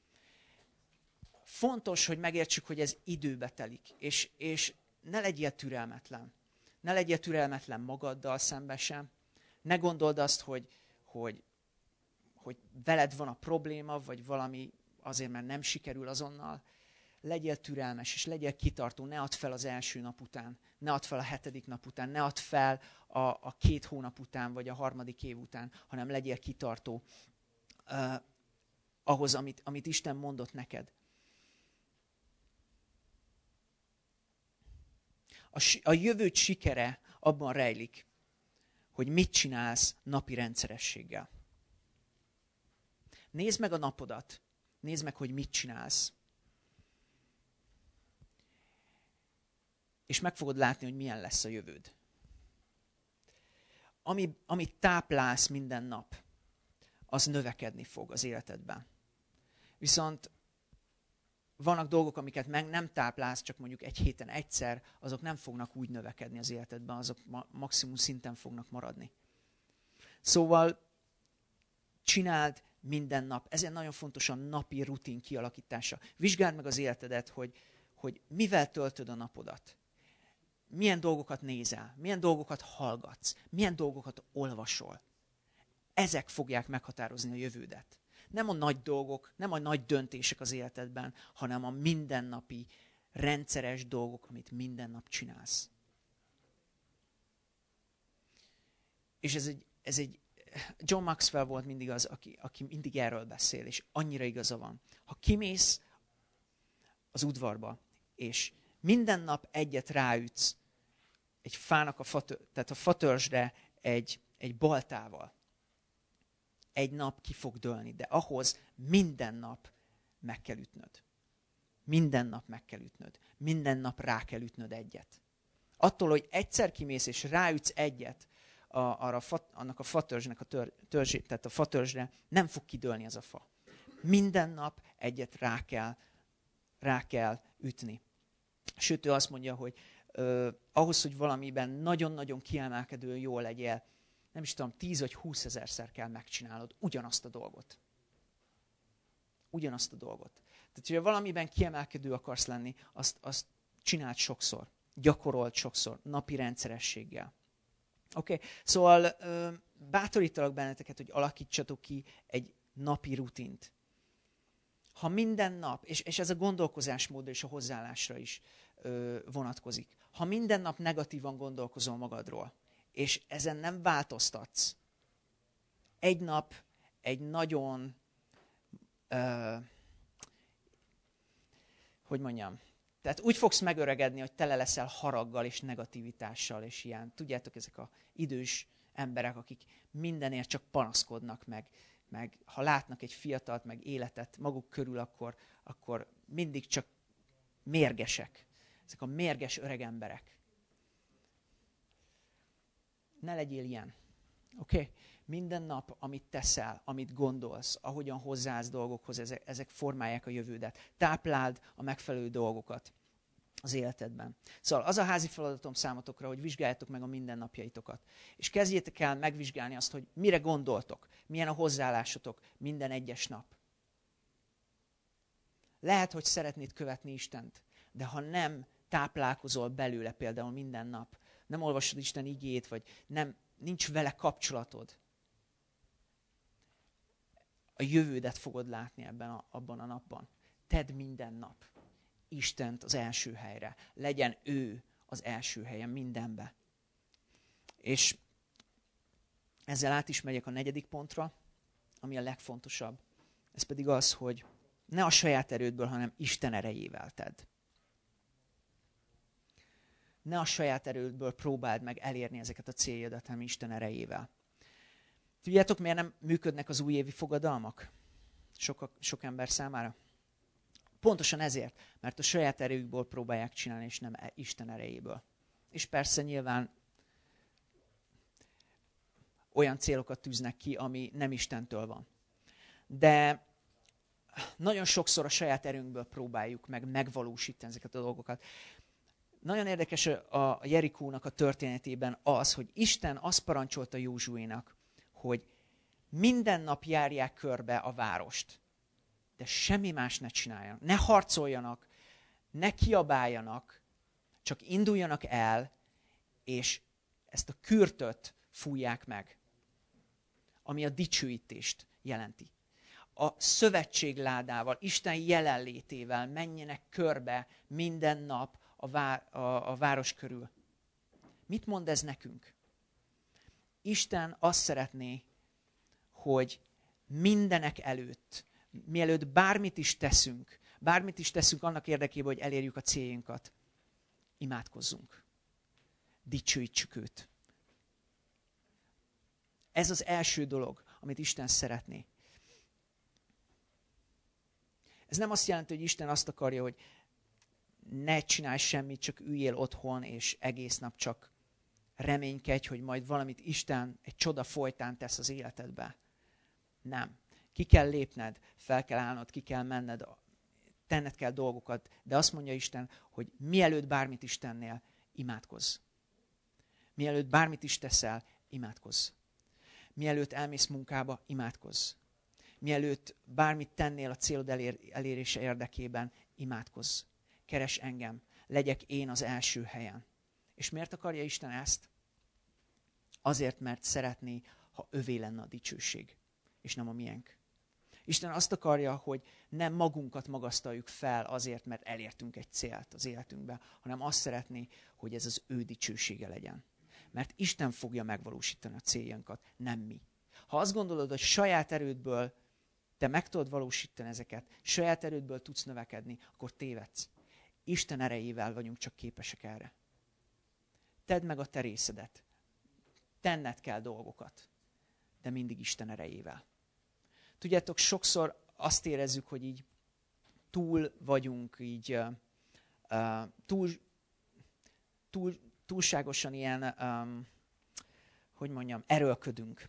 Fontos, hogy megértsük, hogy ez időbe telik, és, és ne legyél türelmetlen. Ne legyél türelmetlen magaddal szemben sem. Ne gondold azt, hogy, hogy, hogy veled van a probléma, vagy valami azért, mert nem sikerül azonnal. Legyél türelmes, és legyél kitartó, ne add fel az első nap után, ne add fel a hetedik nap után, ne add fel a, a két hónap után, vagy a harmadik év után, hanem legyél kitartó uh, ahhoz, amit, amit Isten mondott neked. A, a jövőd sikere abban rejlik, hogy mit csinálsz napi rendszerességgel. Nézd meg a napodat, nézd meg, hogy mit csinálsz. És meg fogod látni, hogy milyen lesz a jövőd. Ami, amit táplálsz minden nap, az növekedni fog az életedben. Viszont vannak dolgok, amiket meg nem táplálsz, csak mondjuk egy héten egyszer, azok nem fognak úgy növekedni az életedben, azok ma- maximum szinten fognak maradni. Szóval csináld minden nap. Ezért nagyon fontos a napi rutin kialakítása. Vizsgáld meg az életedet, hogy, hogy mivel töltöd a napodat. Milyen dolgokat nézel, milyen dolgokat hallgatsz, milyen dolgokat olvasol. Ezek fogják meghatározni a jövődet. Nem a nagy dolgok, nem a nagy döntések az életedben, hanem a mindennapi, rendszeres dolgok, amit minden nap csinálsz. És ez egy, ez egy John Maxwell volt mindig az, aki, aki mindig erről beszél, és annyira igaza van. Ha kimész az udvarba, és minden nap egyet ráütsz egy fának a, fatör, tehát a fatörzsre egy, egy baltával, egy nap ki fog dőlni, de ahhoz minden nap meg kell ütnöd. Minden nap meg kell ütnöd. Minden nap rá kell ütnöd egyet. Attól, hogy egyszer kimész és ráütsz egyet a, arra a fa, annak a fatörzsnek a tör, törzsét, tehát a fatörzsre, nem fog kidőlni az a fa. Minden nap egyet rá kell, rá kell ütni. Sőt, ő azt mondja, hogy uh, ahhoz, hogy valamiben nagyon-nagyon kiemelkedően jól legyél, nem is tudom, tíz vagy húszezerszer kell megcsinálod ugyanazt a dolgot. Ugyanazt a dolgot. Tehát, hogyha valamiben kiemelkedő akarsz lenni, azt, azt csináld sokszor. Gyakorold sokszor, napi rendszerességgel. Oké? Okay? Szóval uh, bátorítalak benneteket, hogy alakítsatok ki egy napi rutint. Ha minden nap, és, és ez a gondolkozásmódra és a hozzáállásra is ö, vonatkozik. Ha minden nap negatívan gondolkozol magadról, és ezen nem változtatsz, egy nap egy nagyon, ö, hogy mondjam, tehát úgy fogsz megöregedni, hogy tele leszel haraggal és negativitással, és ilyen, tudjátok, ezek az idős emberek, akik mindenért csak panaszkodnak meg, meg ha látnak egy fiatalt, meg életet maguk körül, akkor, akkor mindig csak mérgesek. Ezek a mérges öreg emberek. Ne legyél ilyen. Oké? Okay? Minden nap, amit teszel, amit gondolsz, ahogyan hozzáállsz dolgokhoz, ezek, ezek formálják a jövődet. Tápláld a megfelelő dolgokat az életedben. Szóval az a házi feladatom számotokra, hogy vizsgáljátok meg a mindennapjaitokat. És kezdjétek el megvizsgálni azt, hogy mire gondoltok, milyen a hozzáállásotok minden egyes nap. Lehet, hogy szeretnéd követni Istent, de ha nem táplálkozol belőle például minden nap, nem olvasod Isten igéjét, vagy nem, nincs vele kapcsolatod, a jövődet fogod látni ebben a, abban a napban. Tedd minden nap Istent az első helyre. Legyen ő az első helyen mindenbe. És ezzel át is megyek a negyedik pontra, ami a legfontosabb. Ez pedig az, hogy ne a saját erődből, hanem Isten erejével tedd. Ne a saját erődből próbáld meg elérni ezeket a céljodat, hanem Isten erejével. Tudjátok, miért nem működnek az újévi fogadalmak? Sok, sok ember számára? Pontosan ezért, mert a saját erejükből próbálják csinálni, és nem Isten erejéből. És persze nyilván olyan célokat tűznek ki, ami nem Istentől van. De nagyon sokszor a saját erőnkből próbáljuk meg megvalósítani ezeket a dolgokat. Nagyon érdekes a Jerikónak a történetében az, hogy Isten azt parancsolta Józsuénak, hogy minden nap járják körbe a várost. De semmi más ne csináljanak. Ne harcoljanak, ne kiabáljanak, csak induljanak el, és ezt a kürtöt fújják meg, ami a dicsőítést jelenti. A szövetségládával, Isten jelenlétével menjenek körbe minden nap a, vá- a, a város körül. Mit mond ez nekünk? Isten azt szeretné, hogy mindenek előtt, mielőtt bármit is teszünk, bármit is teszünk annak érdekében, hogy elérjük a céljunkat, imádkozzunk. Dicsőítsük őt. Ez az első dolog, amit Isten szeretné. Ez nem azt jelenti, hogy Isten azt akarja, hogy ne csinálj semmit, csak üljél otthon, és egész nap csak reménykedj, hogy majd valamit Isten egy csoda folytán tesz az életedbe. Nem. Ki kell lépned, fel kell állnod, ki kell menned, tenned kell dolgokat, de azt mondja Isten, hogy mielőtt bármit is tennél, imádkozz. Mielőtt bármit is teszel, imádkozz. Mielőtt elmész munkába, imádkozz. mielőtt bármit tennél a célod elér, elérése érdekében, imádkozz. Keres engem, legyek én az első helyen. És miért akarja Isten ezt? Azért, mert szeretné, ha övé lenne a dicsőség, és nem a miénk. Isten azt akarja, hogy nem magunkat magasztaljuk fel azért, mert elértünk egy célt az életünkbe, hanem azt szeretné, hogy ez az ő dicsősége legyen. Mert Isten fogja megvalósítani a céljainkat, nem mi. Ha azt gondolod, hogy saját erődből te meg tudod valósítani ezeket, saját erődből tudsz növekedni, akkor tévedsz. Isten erejével vagyunk csak képesek erre. Tedd meg a te részedet. Tenned kell dolgokat, de mindig Isten erejével. Tudjátok, sokszor azt érezzük, hogy így túl vagyunk, így uh, uh, túl, túl, túlságosan ilyen, um, hogy mondjam, erőlködünk.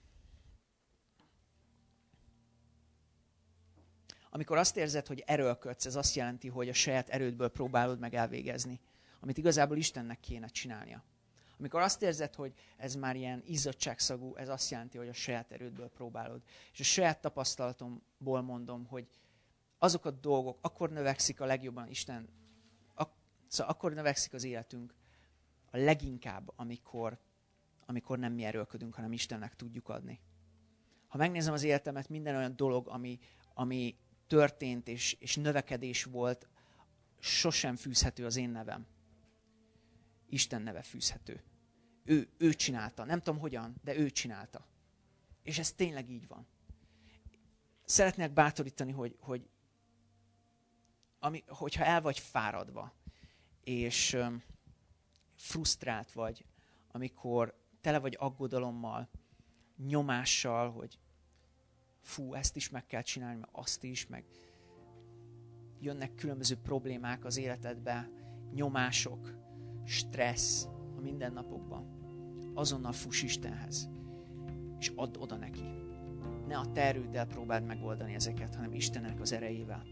Amikor azt érzed, hogy erőlködsz, ez azt jelenti, hogy a saját erődből próbálod meg elvégezni, amit igazából Istennek kéne csinálnia. Amikor azt érzed, hogy ez már ilyen izzadságszagú, ez azt jelenti, hogy a saját erődből próbálod. És a saját tapasztalatomból mondom, hogy azok a dolgok, akkor növekszik a legjobban Isten, ak- szóval akkor növekszik az életünk a leginkább, amikor, amikor nem mi erőlködünk, hanem Istennek tudjuk adni. Ha megnézem az életemet, minden olyan dolog, ami, ami történt és, és növekedés volt, sosem fűzhető az én nevem. Isten neve fűzhető. Ő, ő csinálta. Nem tudom hogyan, de ő csinálta. És ez tényleg így van. Szeretnék bátorítani, hogy, hogy ami, hogyha el vagy fáradva, és um, frusztrált vagy, amikor tele vagy aggodalommal, nyomással, hogy fú, ezt is meg kell csinálni, meg azt is, meg jönnek különböző problémák az életedbe, nyomások, stressz a mindennapokban. Azonnal fuss Istenhez, és add oda neki. Ne a te erőddel próbáld megoldani ezeket, hanem Istennek az erejével.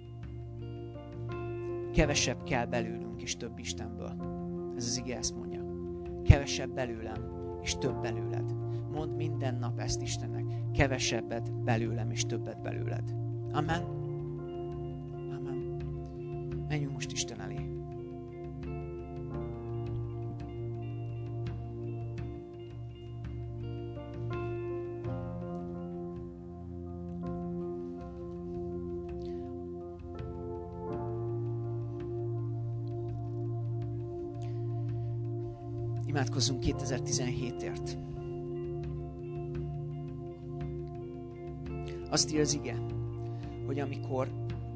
Kevesebb kell belőlünk, és több Istenből. Ez az ige ezt mondja. Kevesebb belőlem, és több belőled. Mondd minden nap ezt Istennek. Kevesebbet belőlem, és többet belőled. Amen. Amen. Menjünk most Isten elé. Imádkozzunk kétezer-tizenhétért. Azt írja az ige, hogy amikor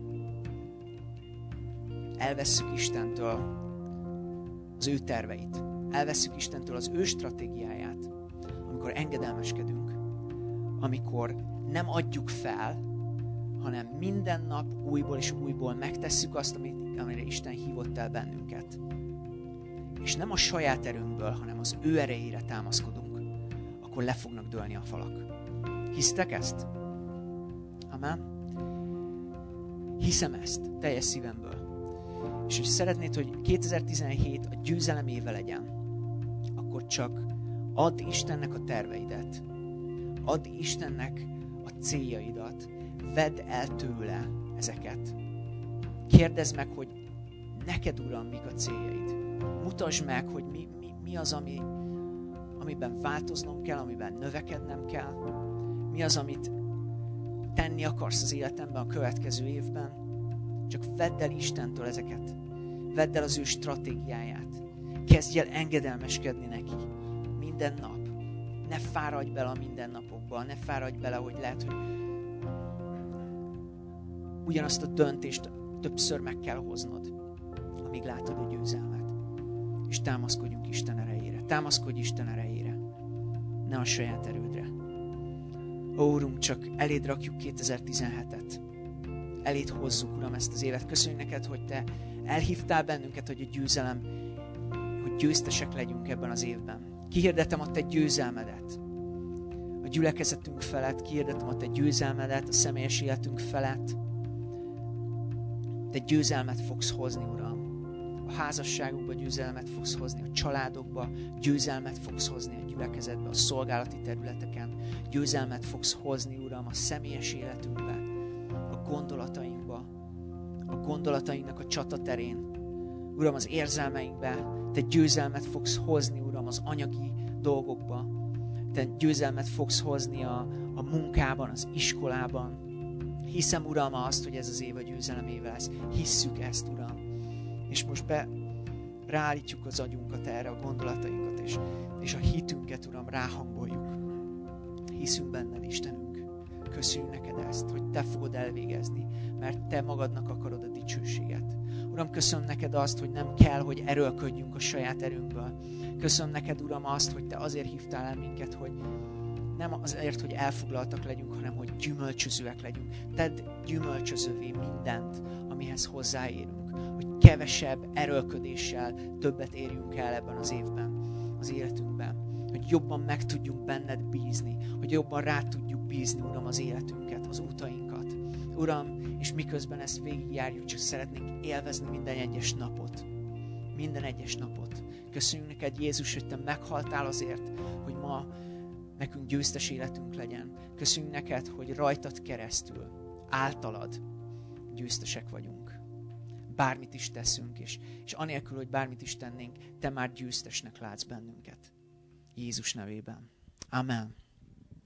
elvesszük Istentől az ő terveit, elvesszük Istentől az ő stratégiáját, amikor engedelmeskedünk, amikor nem adjuk fel, hanem minden nap újból és újból megtesszük azt, amit, amire Isten hívott el bennünket. És nem a saját erőnkből, hanem az ő erejére támaszkodunk, akkor le fognak dőlni a falak. Hisztek ezt? Amen? Hiszem ezt teljes szívemből. És hogy szeretnéd, hogy kétezer-tizenhét a győzelem éve legyen, akkor csak add Istennek a terveidet. Add Istennek a céljaidat. Vedd el tőle ezeket. Kérdezd meg, hogy neked, Uram, mik a céljaid. Mutasd meg, hogy mi, mi, mi az, ami, amiben változnom kell, amiben növekednem kell. Mi az, amit tenni akarsz az életemben a következő évben. Csak vedd el Istentől ezeket. Vedd el az ő stratégiáját. Kezdj el engedelmeskedni neki. Minden nap. Ne fáradj bele a mindennapokba. Ne fáradj bele, hogy lehet, hogy ugyanazt a döntést többször meg kell hoznod, amíg látod a győzelmet. És támaszkodjunk Isten erejére. Támaszkodj Isten erejére. Ne a saját erődre. Ó, Urunk, csak eléd rakjuk kétezer-tizenhetet. Eléd hozzuk, Uram, ezt az évet. Köszönjük neked, hogy Te elhívtál bennünket, hogy a győzelem, hogy győztesek legyünk ebben az évben. Kihirdetem a Te győzelmedet a gyülekezetünk felett, kihirdetem a Te győzelmedet a személyes életünk felett. Te győzelmet fogsz hozni, Uram. A házasságukba győzelmet fogsz hozni, a családokba győzelmet fogsz hozni, a gyülekezetbe, a szolgálati területeken győzelmet fogsz hozni, Uram, a személyes életünkbe. gondolatainkba, a gondolatainknak a csataterén. Uram, az érzelmeinkbe Te győzelmet fogsz hozni, Uram, az anyagi dolgokba. Te győzelmet fogsz hozni a, a munkában, az iskolában. Hiszem, Uram, azt, hogy ez az év a győzelem éve lesz. Hisszük ezt, Uram. És most be ráállítjuk az agyunkat erre, a gondolatainkat, és, és a hitünket, Uram, ráhangoljuk. Hiszünk benned, Istenünk. Köszönjük neked ezt, hogy Te fogod elvégezni, mert Te magadnak akarod a dicsőséget. Uram, köszönöm neked azt, hogy nem kell, hogy erőlködjünk a saját erőnkből. Köszönöm neked, Uram, azt, hogy Te azért hívtál el minket, hogy nem azért, hogy elfoglaltak legyünk, hanem hogy gyümölcsözőek legyünk. Tedd gyümölcsözővé mindent, amihez hozzáérünk. Hogy kevesebb erőlködéssel többet érjünk el ebben az évben, az életünkben. Hogy jobban meg tudjunk benned bízni, hogy jobban rá tudjuk bízni, Uram, az életünket, az utainkat. Uram, és miközben ezt végigjárjuk, csak szeretnénk élvezni minden egyes napot. Minden egyes napot. Köszönjük neked, Jézus, hogy Te meghaltál azért, hogy ma nekünk győztes életünk legyen. Köszönjük neked, hogy rajtad keresztül, általad győztesek vagyunk. Bármit is teszünk, és, és anélkül, hogy bármit is tennénk, Te már győztesnek látsz bennünket. Jézus nevében. Amen.